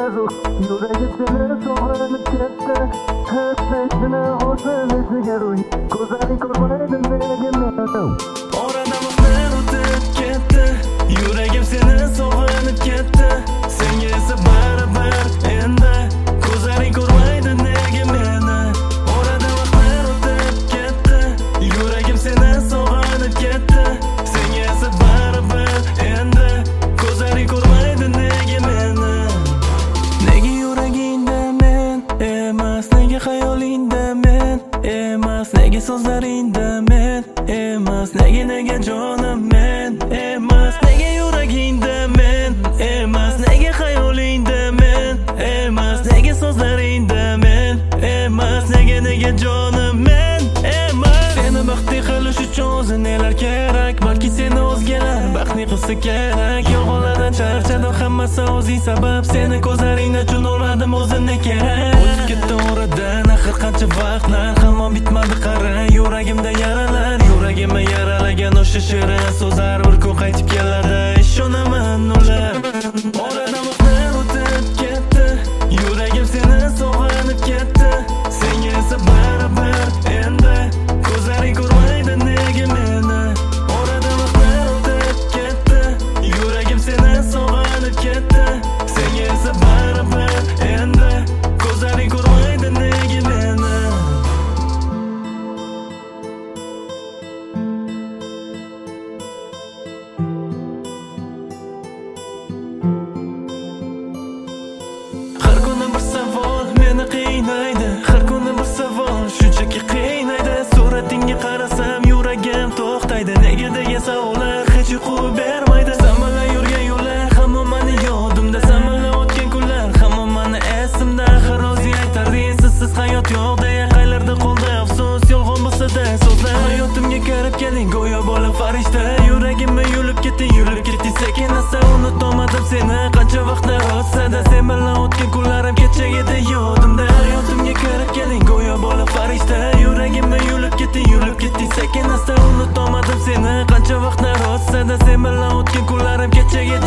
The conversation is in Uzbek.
ruh Yuragim seni sog'inib ketdi Hasratini o'zimizga ruh Ko'zlaring ko'rmaydi nega meni Oradan vaqtlar o'tib ketdi Yuragim seni sog'inib ketdi Senga esa baribir endi Ko'zlaring ko'rmaydi nega meni Oradan vaqtlar o'tib ketdi Yuragim seni sog'inib ketdi Senga esa baribir endi Ko'zlaring ko'rmaydi nega meni Nega yuragingda men emas Nega xayolingda men emas Nega so'zlaringda men emas Nega jonim men emas Nega yuragingda men emas Nega xayolingda men emas Nega so'zlaringda men emas Nega jonim men emas Seni baxtli qilish uchun o'zi nelar kerak Balki seni o'zgalar baxtli qilsa kerak Yolg'onlardan charchadim hammasi o'zing sabab Seni ko'zlaringda tushunolmadim o'zini kerak O'tib ketdi oradan axir qancha vaqtlar Hamon bitmadi qara yuragimda yaralar Yuragimni yaralagan o'sha shirin so'zlar bir kun qaytib keladi Ishonaman ular Oradan vaqtlar o'tib ketdi Yuragim seni sog'inib ketdi Senga esa baribir endi Ko'zlaring ko'rmaydi nega meni Oradan vaqtlar o'tib ketdi Yuragim seni sog'inib ketdi Senga esa baribir endi Ko'zlaring ko'rmaydi nega meni Har kuni bir savol meni qiynaydi Har kuni bir savol shunchaki qiynaydi Suratingga qarasam yuragim to'xtaydi Nega degan savollar hech uyqu bermaydi Zamonlar yurgan yo'llar hamon mani yodimda Zamonlar o'tgan kunlar hamon mani esimda Har o'zing aytarding sizsiz hayot yo'q deya Qaylarda qoldi afsus yolg'on bo'lsa-da so'zlar Hayotimga kirib keling go'yo bola farishta Yuragimni yulib ketding sekin asta unutolmadim seni Qancha vaqtlar o'tsa-da sen bilan o'tgan kunlarim kechak edi yodimda Hayotimga kirib keling go'yo bola farishta Yuragimni yulib ketding sekin asta unutolmadim seni Qancha vaqtlar o'tsa-da sen bilan o'tgan kunlarim kechak edi